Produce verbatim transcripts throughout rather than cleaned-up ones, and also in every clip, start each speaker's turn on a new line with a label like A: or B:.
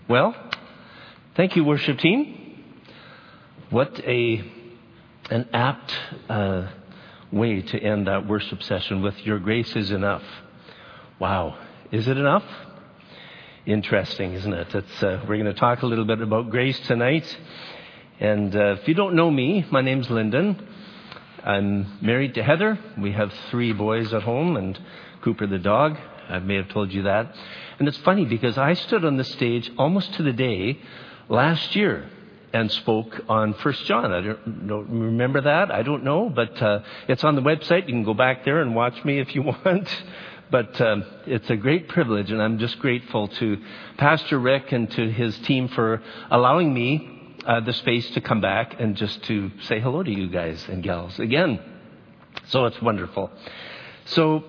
A: Well, thank you, worship team. What a an apt uh, way to end that worship session with "Your grace is enough." Wow, is it enough? Interesting, isn't it? It's, uh, we're going to talk a little bit about grace tonight. And uh, if you don't know me, my name's Lyndon. I'm married to Heather. We have three boys at home and Cooper the dog. I may have told you that. And it's funny because I stood on the stage almost to the day last year and spoke on First John. I don't, don't remember that. I don't know, but uh, it's on the website. You can go back there and watch me if you want. But um, it's a great privilege, and I'm just grateful to Pastor Rick and to his team for allowing me uh, the space to come back and just to say hello to you guys and gals again. So it's wonderful. So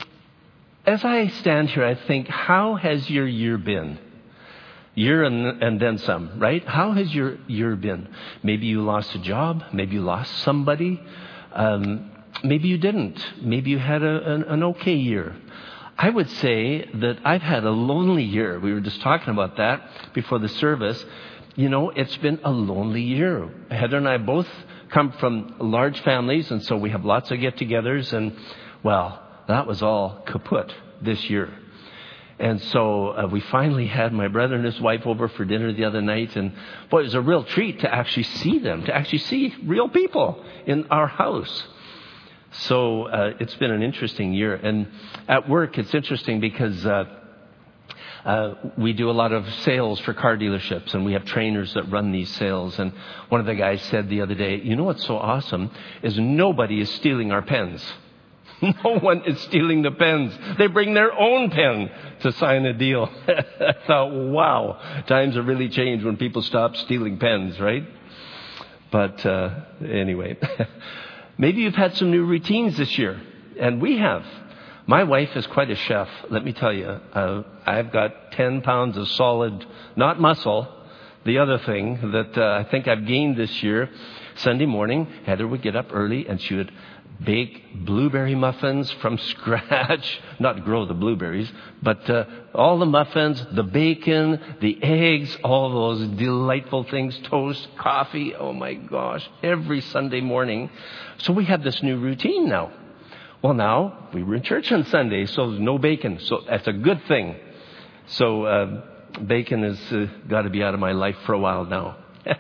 A: as I stand here, I think, how has your year been? Year and, and then some, right? How has your year been? Maybe you lost a job. Maybe you lost somebody. Um, maybe you didn't. Maybe you had a, an, an okay year. I would say that I've had a lonely year. We were just talking about that before the service. You know, it's been a lonely year. Heather and I both come from large families, and so we have lots of get-togethers. And, well, that was all kaput this year. And so uh, we finally had my brother and his wife over for dinner the other night. And, boy, it was a real treat to actually see them, to actually see real people in our house. So uh, it's been an interesting year. And at work, it's interesting because uh, uh, we do a lot of sales for car dealerships, and we have trainers that run these sales. And one of the guys said the other day, you know what's so awesome is nobody is stealing our pens. No one is stealing the pens. They bring their own pen to sign a deal. I thought, wow, times have really changed when people stop stealing pens, right? But uh, anyway, maybe you've had some new routines this year, and we have. My wife is quite a chef, let me tell you. Uh, I've got ten pounds of solid, not muscle, the other thing that uh, I think I've gained this year. Sunday morning, Heather would get up early, and she would bake blueberry muffins from scratch. Not grow the blueberries, but uh, all the muffins, the bacon, the eggs, all those delightful things, toast, coffee. Oh my gosh, every Sunday morning. So we have this new routine now. Well, now we were in church on Sunday, so there's no bacon. So that's a good thing. So uh, bacon has uh, got to be out of my life for a while now.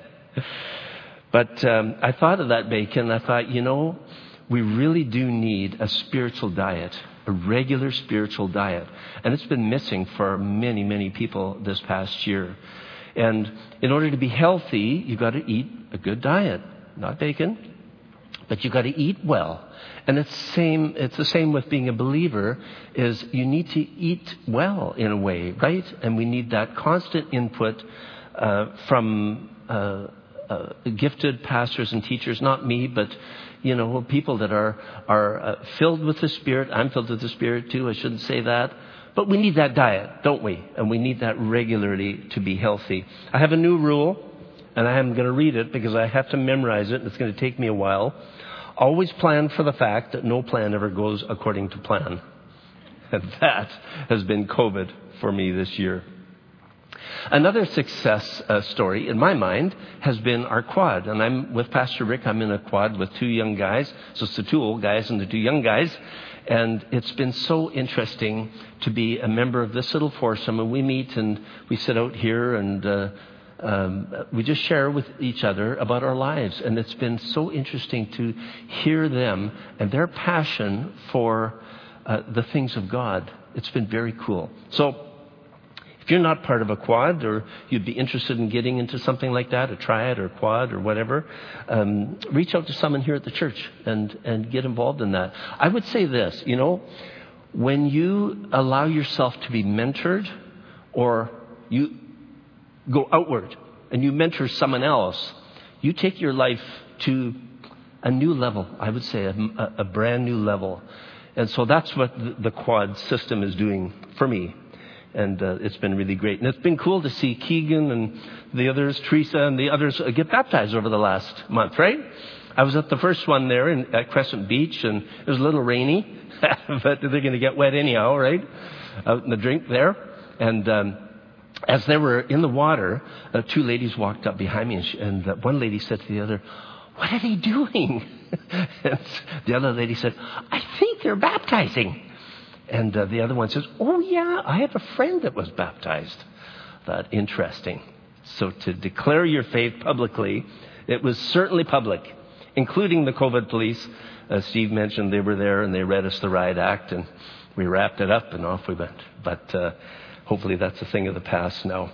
A: But um, I thought of that bacon. I thought, you know, we really do need a spiritual diet, a regular spiritual diet. And it's been missing for many, many people this past year. And in order to be healthy, you've got to eat a good diet. Not bacon, but you've got to eat well. And it's same. It's the same with being a believer, is you need to eat well in a way, right? And we need that constant input uh, from uh, uh, gifted pastors and teachers, not me, but you know, people that are are uh, filled with the Spirit. I'm filled with the Spirit too. I shouldn't say that. But we need that diet, don't we? And we need that regularly to be healthy. I have a new rule, and I am going to read it because I have to memorize it, and it's going to take me a while. Always plan for the fact that no plan ever goes according to plan. And that has been COVID for me this year. Another success uh, story, in my mind, has been our quad. And I'm with Pastor Rick. I'm in a quad with two young guys. So it's the two old guys and the two young guys. And it's been so interesting to be a member of this little foursome. And we meet and we sit out here and uh, um, we just share with each other about our lives. And it's been so interesting to hear them and their passion for uh, the things of God. It's been very cool. So if you're not part of a quad, or you'd be interested in getting into something like that, a triad or quad or whatever, um, reach out to someone here at the church and, and get involved in that. I would say this, you know, when you allow yourself to be mentored, or you go outward and you mentor someone else, you take your life to a new level, I would say, a, a brand new level. And so that's what the quad system is doing for me. And uh, it's been really great. And it's been cool to see Keegan and the others, Teresa and the others, uh, get baptized over the last month, right? I was at the first one there in, at Crescent Beach, and it was a little rainy, but they're going to get wet anyhow, right? Out in the drink there. And um, as they were in the water, uh, two ladies walked up behind me, and, she, and uh, one lady said to the other, "What are they doing?" And the other lady said, "I think they're baptizing." And uh, the other one says, "Oh, yeah, I have a friend that was baptized." That interesting. So to declare your faith publicly, it was certainly public, including the COVID police. As Steve mentioned, they were there and they read us the riot act, and we wrapped it up and off we went. But uh, hopefully that's a thing of the past now.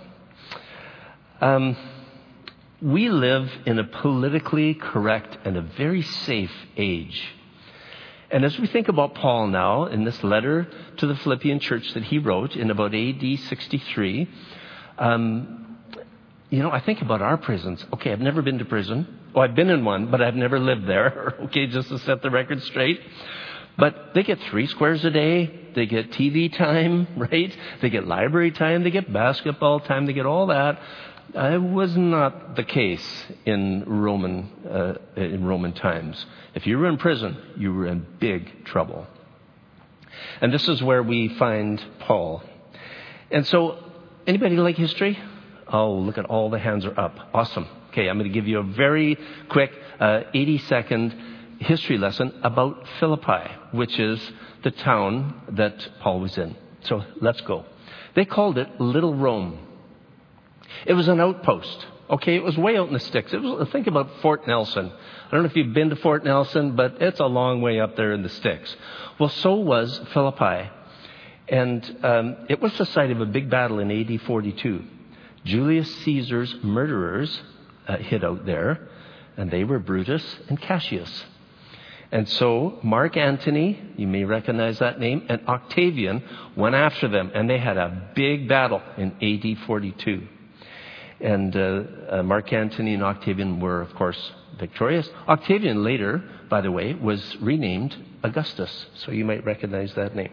A: Um, we live in a politically correct and a very safe age. And as we think about Paul now, in this letter to the Philippian church that he wrote in about A D sixty-three, um, you know, I think about our prisons. Okay, I've never been to prison. Oh, I've been in one, but I've never lived there. Okay, just to set the record straight. But they get three squares a day. They get T V time, right? They get library time. They get basketball time. They get all that. Uh, it was not the case in Roman uh, in Roman times. If you were in prison, you were in big trouble. And this is where we find Paul. And so, anybody like history? Oh, look at all the hands are up. Awesome. Okay, I'm going to give you a very quick uh, eighty second history lesson about Philippi, which is the town that Paul was in. So let's go. They called it Little Rome. It was an outpost. Okay, it was way out in the sticks. It was, think about Fort Nelson. I don't know if you've been to Fort Nelson, but it's a long way up there in the sticks. Well, so was Philippi. And um, it was the site of a big battle in A D forty-two. Julius Caesar's murderers uh, hid out there, and they were Brutus and Cassius. And so Mark Antony, you may recognize that name, and Octavian went after them, and they had a big battle in A D forty-two. And uh, uh, Mark Antony and Octavian were, of course, victorious. Octavian later, by the way, was renamed Augustus, so you might recognize that name.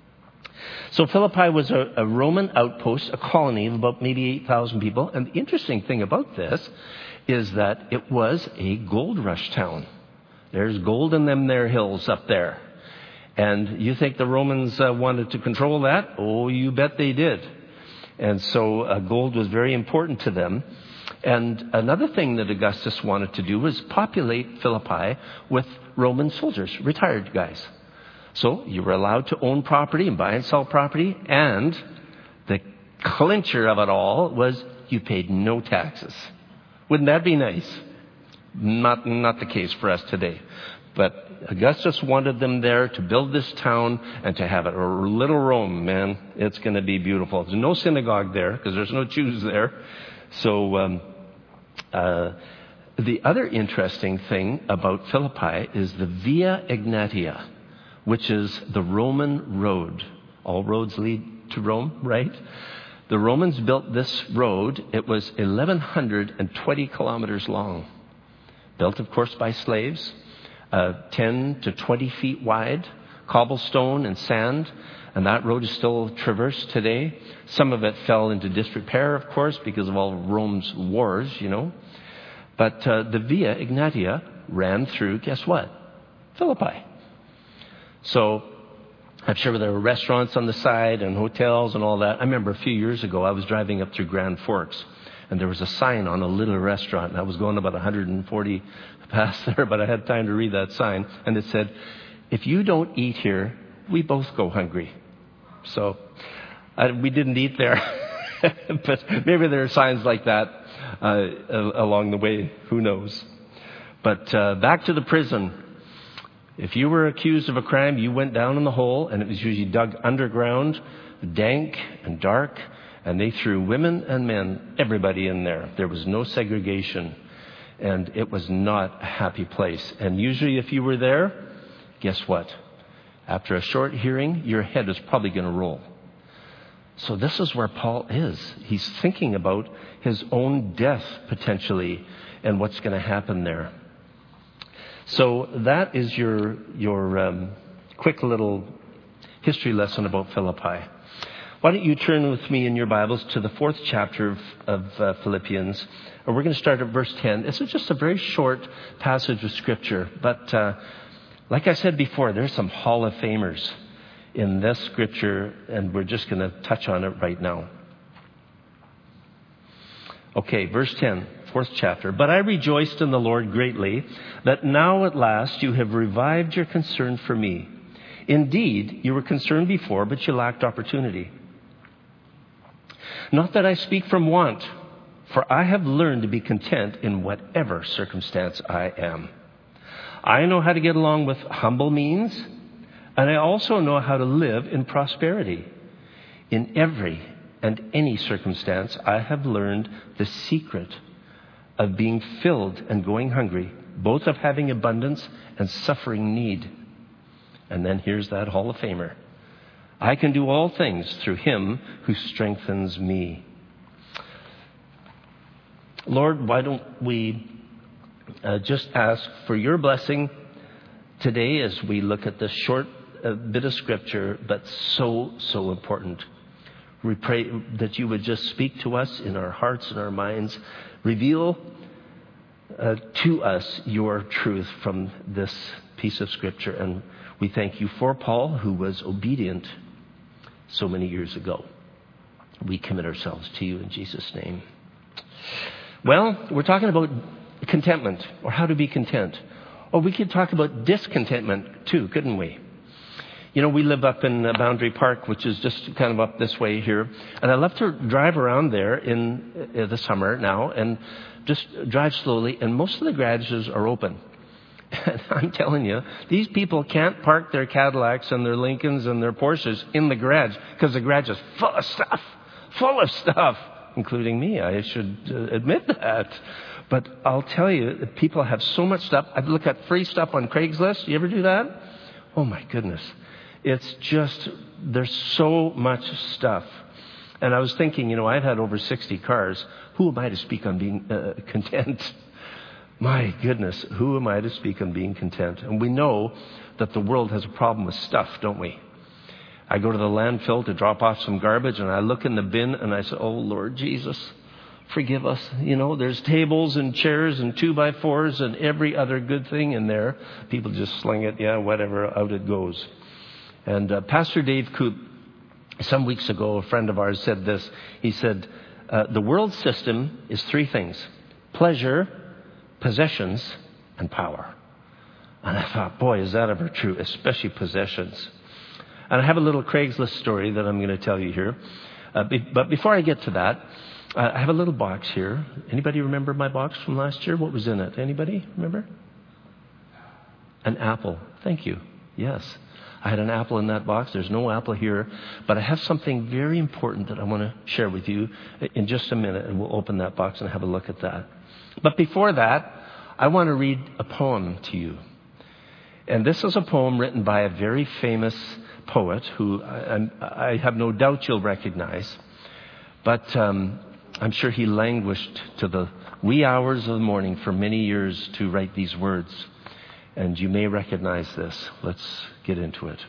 A: So Philippi was a, a Roman outpost, a colony of about maybe eight thousand people. And the interesting thing about this is that it was a gold rush town. There's gold in them there hills up there. And you think the Romans uh, wanted to control that? Oh, you bet they did. And so uh, gold was very important to them. And another thing that Augustus wanted to do was populate Philippi with Roman soldiers, retired guys. So you were allowed to own property and buy and sell property. And the clincher of it all was you paid no taxes. Wouldn't that be nice? Not, not the case for us today. But Augustus wanted them there to build this town and to have it. A little Rome, man, it's going to be beautiful. There's no synagogue there because there's no Jews there. So um, uh, the other interesting thing about Philippi is the Via Egnatia, which is the Roman road. All roads lead to Rome, right? The Romans built this road. It was eleven twenty kilometers long. Built, of course, by slaves. Uh, ten to twenty feet wide, cobblestone and sand, and that road is still traversed today. Some of it fell into disrepair, of course, because of all Rome's wars, you know. But uh, the Via Egnatia ran through, guess what? Philippi. So I'm sure there were restaurants on the side and hotels and all that. I remember a few years ago, I was driving up through Grand Forks, and there was a sign on a little restaurant, and I was going about one hundred forty past there, but I had time to read that sign. And it said, "If you don't eat here, we both go hungry." So uh, we didn't eat there. But maybe there are signs like that uh, along the way. Who knows? But uh, back to the prison. If you were accused of a crime, you went down in the hole, and it was usually dug underground, dank and dark, and they threw women and men, everybody in there. There was no segregation. And it was not a happy place. And usually if you were there, guess what? After a short hearing, your head is probably going to roll. So this is where Paul is. He's thinking about his own death, potentially, and what's going to happen there. So that is your, your um, quick little history lesson about Philippi. Why don't you turn with me in your Bibles to the fourth chapter of, of uh, Philippians. And we're going to start at verse ten. This is just a very short passage of Scripture. But uh, like I said before, there's some Hall of Famers in this Scripture, and we're just going to touch on it right now. Okay, verse ten, fourth chapter. But I rejoiced in the Lord greatly that now at last you have revived your concern for me. Indeed, you were concerned before, but you lacked opportunity. Not that I speak from want, for I have learned to be content in whatever circumstance I am. I know how to get along with humble means, and I also know how to live in prosperity. In every and any circumstance, I have learned the secret of being filled and going hungry, both of having abundance and suffering need. And then here's that Hall of Famer. I can do all things through him who strengthens me. Lord, why don't we uh, just ask for your blessing today as we look at this short uh, bit of scripture, but so, so important. We pray that you would just speak to us in our hearts and our minds. Reveal uh, to us your truth from this piece of scripture. And we thank you for Paul, who was obedient so many years ago. We commit ourselves to you in Jesus' name. Well, we're talking about contentment, or how to be content. Or we could talk about discontentment too, couldn't we? You know, we live up in Boundary Park, which is just kind of up this way here. And I love to drive around there in uh, the summer now and just drive slowly. And most of the garages are open. And I'm telling you, these people can't park their Cadillacs and their Lincolns and their Porsches in the garage because the garage is full of stuff, full of stuff, including me. I should uh, admit that. But I'll tell you, people have so much stuff. I look at free stuff on Craigslist. You ever do that? Oh, my goodness. It's just, there's so much stuff. And I was thinking, you know, I've had over sixty cars. Who am I to speak on being uh, content? My goodness, who am I to speak on being content? And we know that the world has a problem with stuff, don't we? I go to the landfill to drop off some garbage, and I look in the bin, and I say, oh, Lord Jesus, forgive us. You know, there's tables and chairs and two-by-fours and every other good thing in there. People just sling it, yeah, whatever, out it goes. And uh, Pastor Dave Koop, some weeks ago, a friend of ours said this. He said, uh, the world system is three things: pleasure, possessions, and power. And I thought, boy, is that ever true, especially possessions. And I have a little Craigslist story that I'm going to tell you here. Uh, be, but before I get to that, uh, I have a little box here. Anybody remember my box from last year? What was in it? Anybody remember? An apple. Thank you. Yes. I had an apple in that box. There's no apple here. But I have something very important that I want to share with you in just a minute. And we'll open that box and have a look at that. But before that, I want to read a poem to you. And this is a poem written by a very famous poet who I, I have no doubt you'll recognize. But um, I'm sure he languished to the wee hours of the morning for many years to write these words. And you may recognize this. Let's get into it.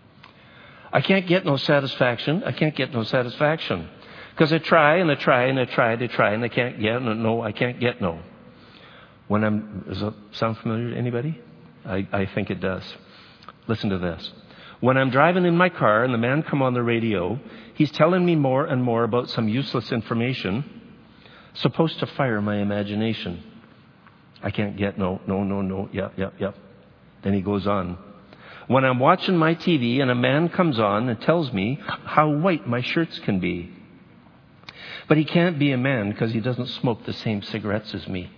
A: I can't get no satisfaction. I can't get no satisfaction. Because I try and I try and I try and I try and I can't get no, no, I can't get no. When I'm, does that sound familiar to anybody? I, I think it does. Listen to this. When I'm driving in my car and the man come on the radio, he's telling me more and more about some useless information supposed to fire my imagination. I can't get no, no, no, no, yep, yep, yep. Then he goes on. When I'm watching my T V and a man comes on and tells me how white my shirts can be. But he can't be a man because he doesn't smoke the same cigarettes as me.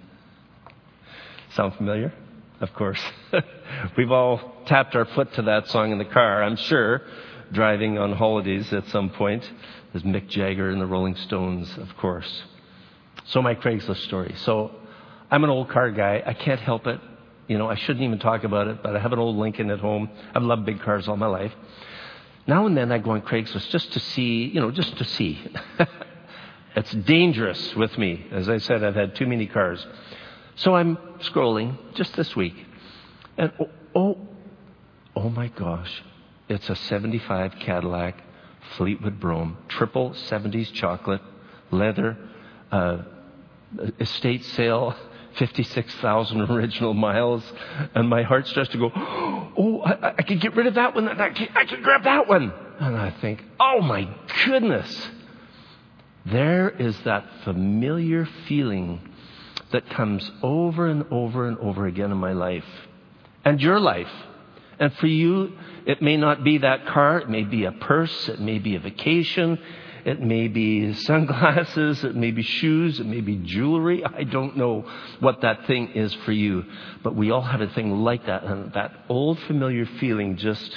A: Sound familiar? Of course. We've all tapped our foot to that song in the car, I'm sure, driving on holidays at some point. There's Mick Jagger and the Rolling Stones, of course. So my Craigslist story. So I'm an old car guy. I can't help it. You know, I shouldn't even talk about it, but I have an old Lincoln at home. I've loved big cars all my life. Now and then I go on Craigslist just to see, you know, just to see. It's dangerous with me. As I said, I've had too many cars. So I'm scrolling just this week. And oh, oh, oh my gosh. It's a seventy-five Cadillac Fleetwood Brougham, triple seventies chocolate, leather, uh, estate sale, fifty-six thousand original miles. And my heart starts to go, oh, I, I could get rid of that one. I could, I could grab that one. And I think, oh my goodness. There is that familiar feeling that comes over and over and over again in my life and your life. And for you, it may not be that car. It may be a purse. It may be a vacation. It may be sunglasses. It may be shoes. It may be jewelry. I don't know what that thing is for you. But we all have a thing like that. And that old familiar feeling just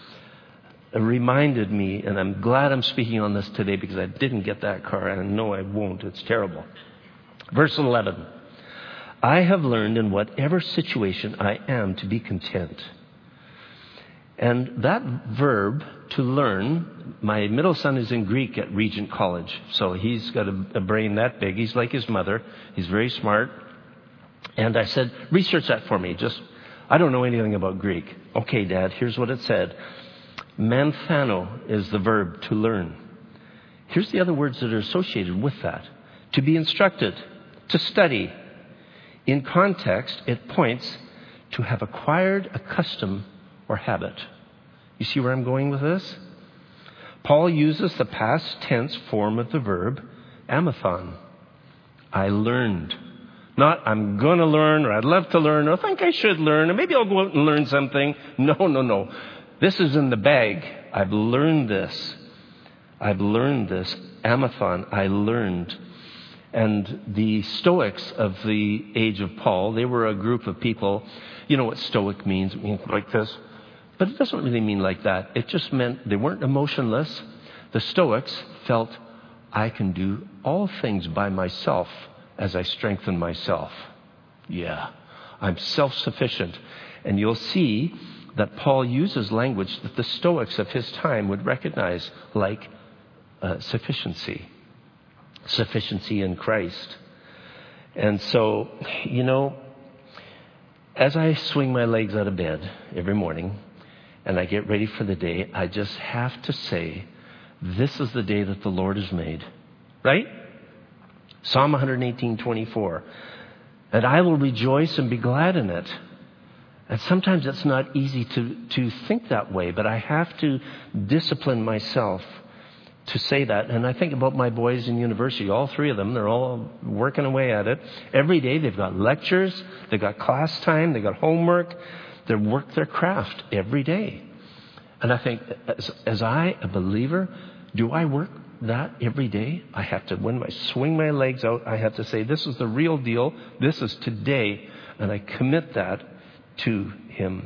A: reminded me. And I'm glad I'm speaking on this today because I didn't get that car. And I know I won't. It's terrible. Verse eleven. I have learned in whatever situation I am to be content. And that verb, to learn, my middle son is in Greek at Regent College. So he's got a, a brain that big. He's like his mother. He's very smart. And I said, research that for me. Just, I don't know anything about Greek. Okay, Dad, here's what it said. Manthano is the verb to learn. Here's the other words that are associated with that. To be instructed, to study. In context, it points to have acquired a custom or habit. You see where I'm going with this? Paul uses the past tense form of the verb, amathon. I learned. Not, I'm going to learn, or I'd love to learn, or I think I should learn, or maybe I'll go out and learn something. No, no, no. This is in the bag. I've learned this. I've learned this. Amathon, I learned. And the Stoics of the age of Paul, they were a group of people. You know what Stoic means? It means like this. But it doesn't really mean like that. It just meant they weren't emotionless. The Stoics felt, I can do all things by myself as I strengthen myself. Yeah, I'm self-sufficient. And you'll see that Paul uses language that the Stoics of his time would recognize, like uh, sufficiency. Sufficiency in Christ. And so, you know, as I swing my legs out of bed every morning and I get ready for the day, I just have to say, this is the day that the Lord has made. Right? Psalm one eighteen twenty-four. And I will rejoice and be glad in it. And sometimes it's not easy to, to think that way, but I have to discipline myself to say that. And I think about my boys in university, all three of them, they're all working away at it. Every day they've got lectures, they've got class time, they've got homework. They work their craft every day. And I think, as, as I, a believer, do I work that every day? I have to, when I swing my legs out, I have to say, this is the real deal. This is today. And I commit that to Him.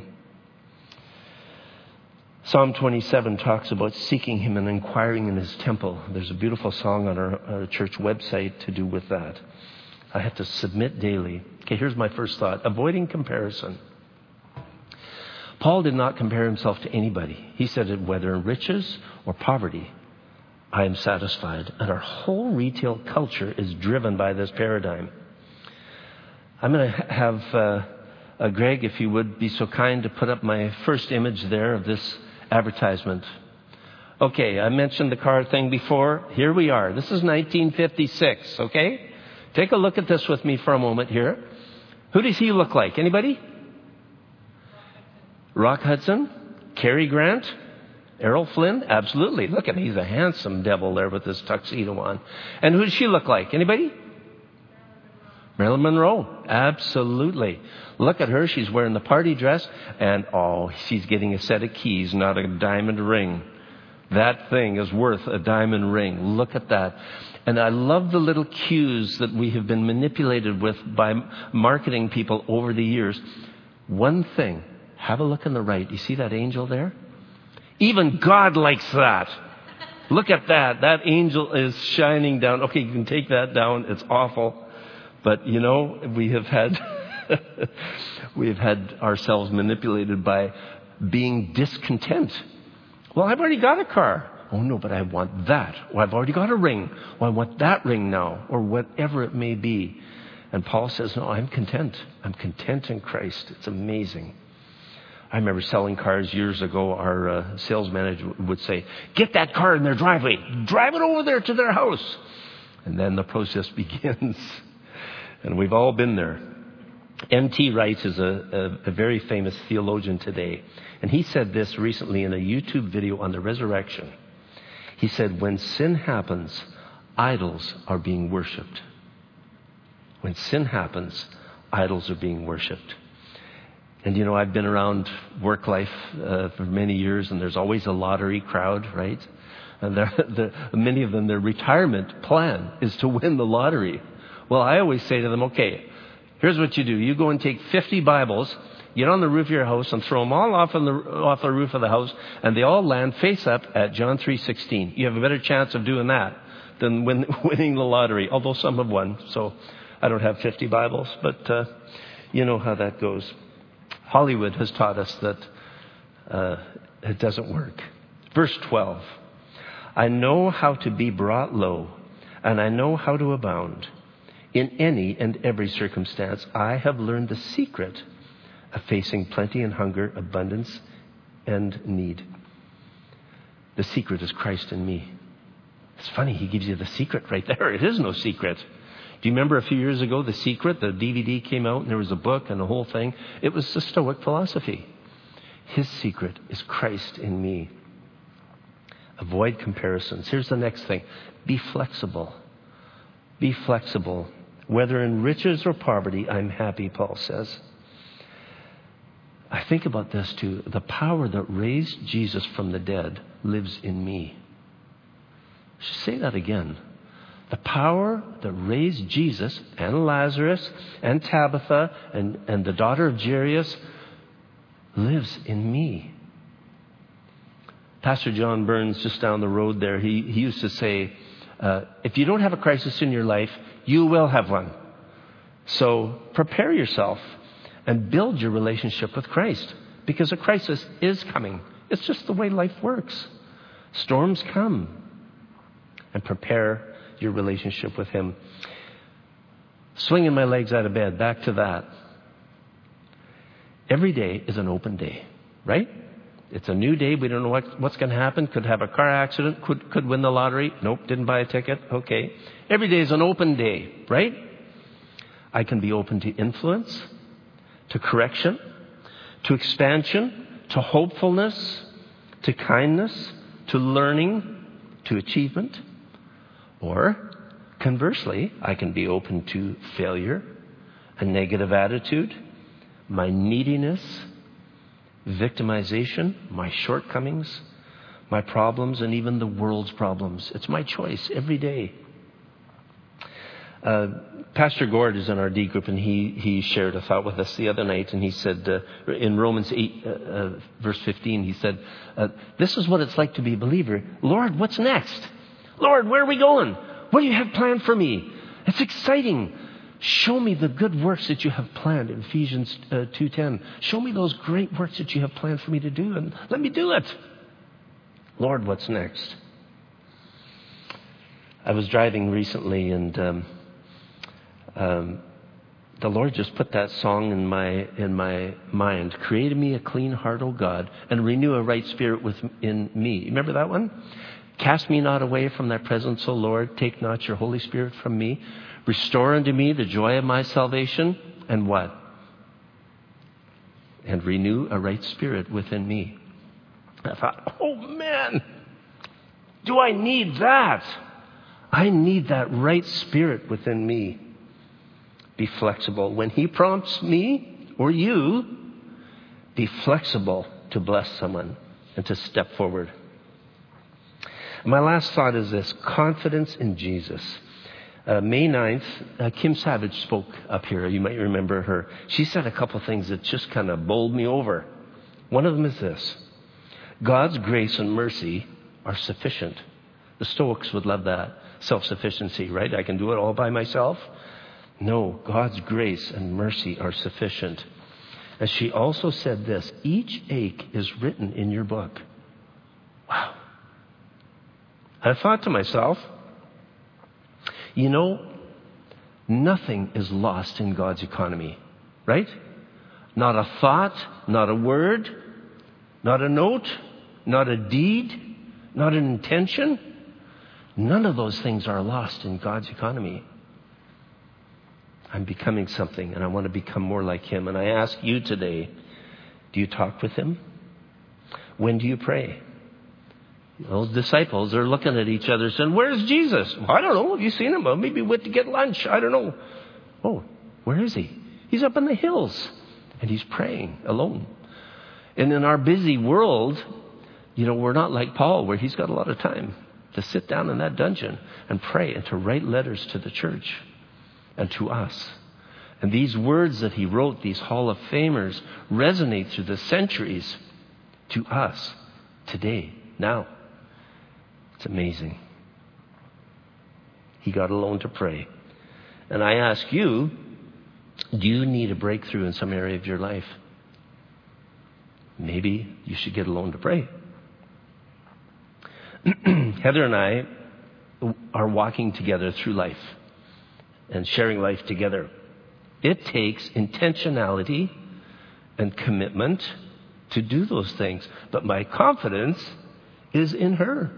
A: Psalm twenty-seven talks about seeking Him and inquiring in His temple. There's a beautiful song on our, our church website to do with that. I have to submit daily. Okay, here's my first thought. Avoiding comparison. Paul did not compare himself to anybody. He said that whether in riches or poverty, I am satisfied. And our whole retail culture is driven by this paradigm. I'm going to have uh, uh, Greg, if you would be so kind to put up my first image there of this advertisement. Okay, I mentioned the car thing before. Here we are. This is nineteen fifty-six, okay? Take a look at this with me for a moment here. Who does he look like? Anybody? Rock Hudson? Cary Grant? Errol Flynn? Absolutely. Look at him. He's a handsome devil there with his tuxedo on. And who does she look like? Anybody? Marilyn Monroe. Absolutely. Look at her. She's wearing the party dress. And, oh, she's getting a set of keys, not a diamond ring. That thing is worth a diamond ring. Look at that. And I love the little cues that we have been manipulated with by marketing people over the years. One thing. Have a look on the right. You see that angel there? Even God likes that. Look at that. That angel is shining down. Okay, you can take that down. It's awful. But, you know, we have had we have had ourselves manipulated by being discontent. Well, I've already got a car. Oh, no, but I want that. Well, I've already got a ring. Well, I want that ring now, or whatever it may be. And Paul says, no, I'm content. I'm content in Christ. It's amazing. I remember selling cars years ago. Our uh, sales manager would say, get that car in their driveway. Drive it over there to their house. And then the process begins. And we've all been there. N T Wright is a, a, a very famous theologian today. And he said this recently in a YouTube video on the resurrection. He said, when sin happens, idols are being worshipped. When sin happens, idols are being worshipped. And you know, I've been around work life uh, for many years, and there's always a lottery crowd, right? And they're, they're, many of them, their retirement plan is to win the lottery. Well, I always say to them, okay, here's what you do. You go and take fifty Bibles, get on the roof of your house, and throw them all off, on the, off the roof of the house, and they all land face up at John three sixteen. You have a better chance of doing that than win, winning the lottery, although some have won. So I don't have fifty Bibles, but uh, you know how that goes. Hollywood has taught us that uh, it doesn't work. Verse twelve. I know how to be brought low, and I know how to abound. In any and every circumstance, I have learned the secret of facing plenty and hunger, abundance and need. The secret is Christ in me. It's funny, he gives you the secret right there. It is no secret. Do you remember a few years ago, The Secret, the D V D came out and there was a book and the whole thing? It was the Stoic philosophy. His secret is Christ in me. Avoid comparisons. Here's the next thing. Be flexible. Be flexible. Whether in riches or poverty, I'm happy, Paul says. I think about this too. The power that raised Jesus from the dead lives in me. I should say that again. The power that raised Jesus and Lazarus and Tabitha and, and the daughter of Jairus lives in me. Pastor John Burns, just down the road there, he, he used to say, uh, if you don't have a crisis in your life, you will have one. So prepare yourself and build your relationship with Christ, because a crisis is coming. It's just the way life works. Storms come. And prepare your relationship with him. Swinging my legs out of bed, back to that. Every day is an open day, right? It's a new day. We don't know what, what's going to happen. Could have a car accident. Could, could win the lottery. Nope, didn't buy a ticket. Okay. Every day is an open day, right? I can be open to influence, to correction, to expansion, to hopefulness, to kindness, to learning, to achievement. Or, conversely, I can be open to failure, a negative attitude, my neediness, victimization, my shortcomings, my problems, and even the world's problems. It's my choice every day. Uh, Pastor Gord is in our D group, and he, he shared a thought with us the other night, and he said, uh, in Romans eight, uh, uh, verse fifteen, he said, uh, this is what it's like to be a believer. Lord, what's next? Lord, where are we going? What do you have planned for me? It's exciting. Show me the good works that you have planned in Ephesians uh, two ten. Show me those great works that you have planned for me to do, and let me do it. Lord, what's next? I was driving recently, and um, um, the Lord just put that song in my in my mind. Create in me a clean heart, O God, and renew a right spirit within me. Remember that one? Cast me not away from thy presence, O Lord. Take not your Holy Spirit from me. Restore unto me the joy of my salvation. And what? And renew a right spirit within me. I thought, oh man, do I need that? I need that right spirit within me. Be flexible. When he prompts me or you, be flexible to bless someone and to step forward. My last thought is this: confidence in Jesus. Uh, May ninth, uh, Kim Savage spoke up here. You might remember her. She said a couple things that just kind of bowled me over. One of them is this: God's grace and mercy are sufficient. The Stoics would love that. Self-sufficiency, right? I can do it all by myself. No, God's grace and mercy are sufficient. And she also said this: each ache is written in your book. Wow. I thought to myself, you know, nothing is lost in God's economy, right? Not a thought, not a word, not a note, not a deed, not an intention. None of those things are lost in God's economy. I'm becoming something, and I want to become more like him. And I ask you today, do you talk with him? When do you pray? Those disciples are looking at each other saying, where's Jesus? I don't know. Have you seen him? Well, maybe we went to get lunch. I don't know. Oh, where is he? He's up in the hills and he's praying alone. And in our busy world, you know, we're not like Paul where he's got a lot of time to sit down in that dungeon and pray and to write letters to the church and to us. And these words that he wrote, these Hall of Famers, resonate through the centuries to us today, now. It's amazing. He got alone to pray. And I ask you, do you need a breakthrough in some area of your life? Maybe you should get alone to pray. Heather and I are walking together through life and sharing life together. It takes intentionality and commitment to do those things. But my confidence is in her.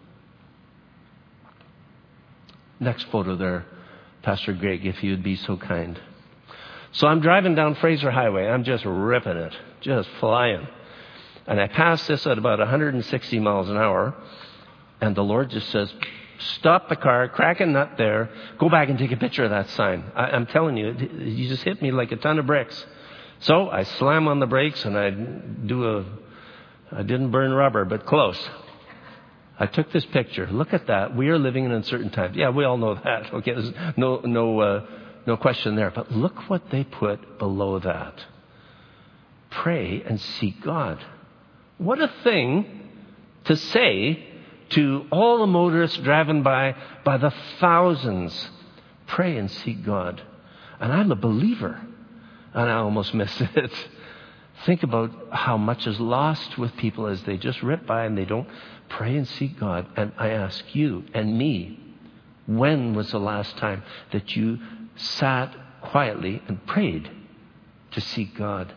A: Next photo there, Pastor Greg, if you'd be so kind. So I'm driving down Fraser Highway. I'm just ripping it, just flying. And I pass this at about one hundred sixty miles an hour. And the Lord just says, stop the car, crack a nut there, go back and take a picture of that sign. I, I'm telling you, you just hit me like a ton of bricks. So I slam on the brakes and I do a, I didn't burn rubber, but close. I took this picture. Look at that. We are living in uncertain times. Yeah, we all know that. Okay, there's no no uh, no question there. But look what they put below that. Pray and seek God. What a thing to say to all the motorists driving by by the thousands. Pray and seek God. And I'm a believer. And I almost missed it. Think about how much is lost with people as they just rip by and they don't pray and seek God. And I ask you and me, when was the last time that you sat quietly and prayed to seek God?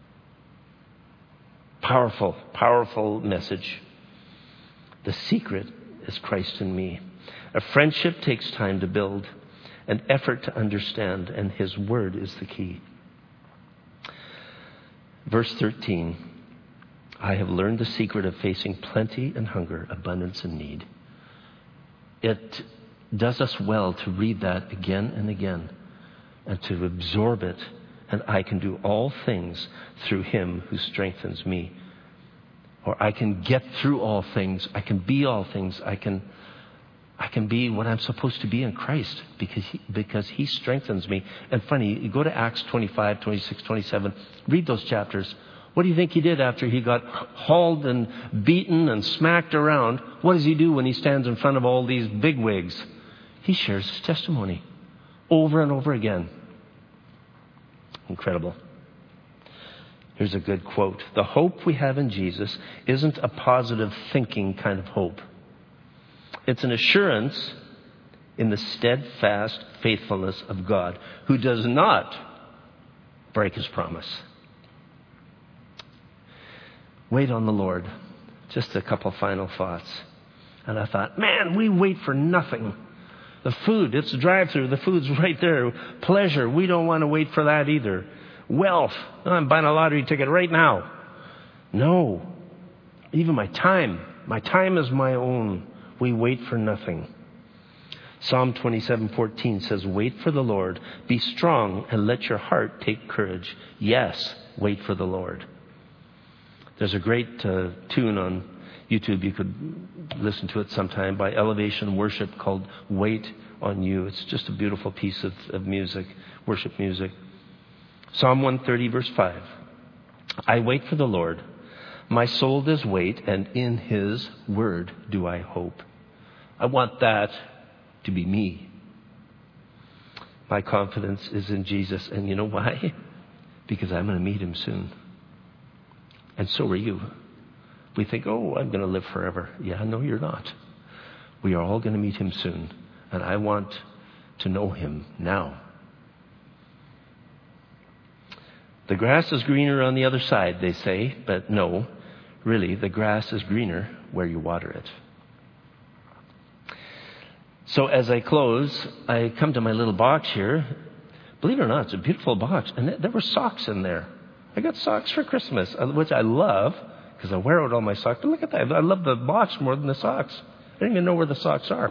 A: Powerful, powerful message. The secret is Christ in me. A friendship takes time to build, an effort to understand, and His Word is the key. Verse thirteen, I have learned the secret of facing plenty and hunger, abundance and need. It does us well to read that again and again and to absorb it. And I can do all things through Him who strengthens me. Or I can get through all things. I can be all things. I can I can be what I'm supposed to be in Christ because he, because he strengthens me. And funny, you go to Acts twenty-five, twenty-six, twenty-seven, read those chapters. What do you think he did after he got hauled and beaten and smacked around? What does he do when he stands in front of all these bigwigs? He shares his testimony over and over again. Incredible. Here's a good quote. The hope we have in Jesus isn't a positive thinking kind of hope. It's an assurance in the steadfast faithfulness of God, who does not break His promise. Wait on the Lord. Just a couple final thoughts. And I thought, man, we wait for nothing. The food, it's a drive-through. The food's right there. Pleasure, we don't want to wait for that either. Wealth, I'm buying a lottery ticket right now. No. Even my time. My time is my own. We wait for nothing. Psalm twenty-seven fourteen says, wait for the Lord. Be strong and let your heart take courage. Yes, wait for the Lord. There's a great uh, tune on YouTube. You could listen to it sometime by Elevation Worship called Wait on You. It's just a beautiful piece of, of music, worship music. Psalm one thirty verse five. I wait for the Lord. My soul does wait, and in His word do I hope. I want that to be me. My confidence is in Jesus. And you know why? Because I'm going to meet Him soon. And so are you. We think, oh, I'm going to live forever. Yeah, no, you're not. We are all going to meet Him soon. And I want to know Him now. The grass is greener on the other side, they say, but no, really, the grass is greener where you water it. So as I close, I come to my little box here. Believe it or not, it's a beautiful box, and there were socks in there. I got socks for Christmas, which I love, because I wear out all my socks. But look at that. I love the box more than the socks. I don't even know where the socks are.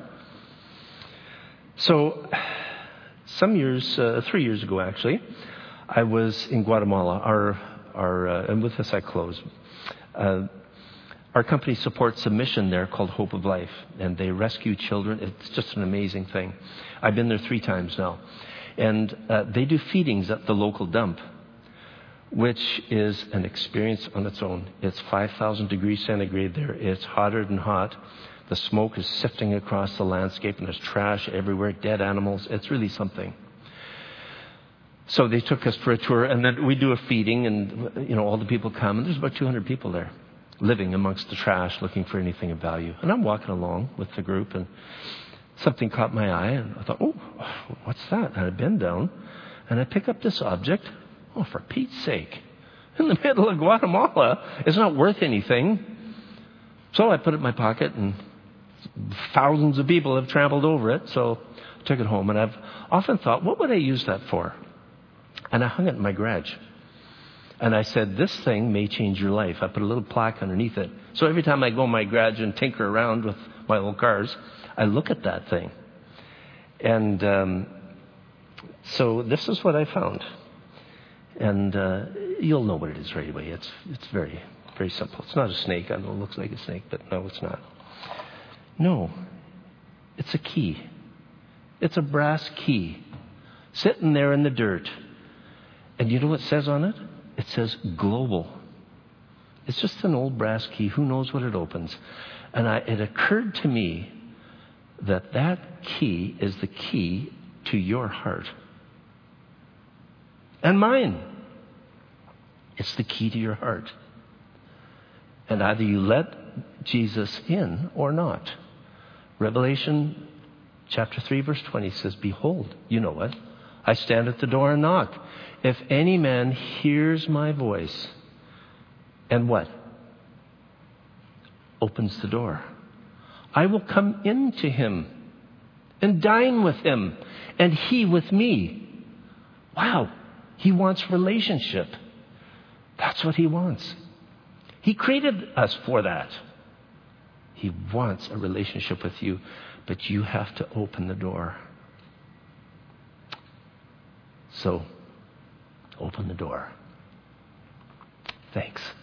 A: So some years, uh, three years ago actually, I was in Guatemala. Our, our, uh, and with this I close. Uh, our company supports a mission there called Hope of Life, and they rescue children. It's just an amazing thing. I've been there three times now. And uh, they do feedings at the local dump, which is an experience on its own. It's five thousand degrees centigrade there. It's hotter than hot. The smoke is sifting across the landscape, and there's trash everywhere, dead animals. It's really something. So they took us for a tour, and then we do a feeding, and you know all the people come, and there's about two hundred people there, living amongst the trash, looking for anything of value. And I'm walking along with the group, and something caught my eye, and I thought, oh, what's that? And I bend down, and I pick up this object. Oh, for Pete's sake. In the middle of Guatemala, it's not worth anything. So I put it in my pocket, and thousands of people have trampled over it. So I took it home, and I've often thought, what would I use that for? And I hung it in my garage. And I said, this thing may change your life. I put a little plaque underneath it. So every time I go in my garage and tinker around with my old cars, I look at that thing. And um, so this is what I found. And uh, you'll know what it is right away. It's it's very, very simple. It's not a snake. I know it looks like a snake, but no, it's not. No, it's a key. It's a brass key sitting there in the dirt. And you know what it says on it? It says global. It's just an old brass key. Who knows what it opens? And I, it occurred to me that that key is the key to your heart. And mine. It's the key to your heart. And either you let Jesus in or not. Revelation chapter three verse twenty says, behold, you know it, I stand at the door and knock. If any man hears my voice and what? Opens the door. I will come into him and dine with him and he with me. Wow. He wants relationship. That's what he wants. He created us for that. He wants a relationship with you, but you have to open the door. So, open the door. Thanks.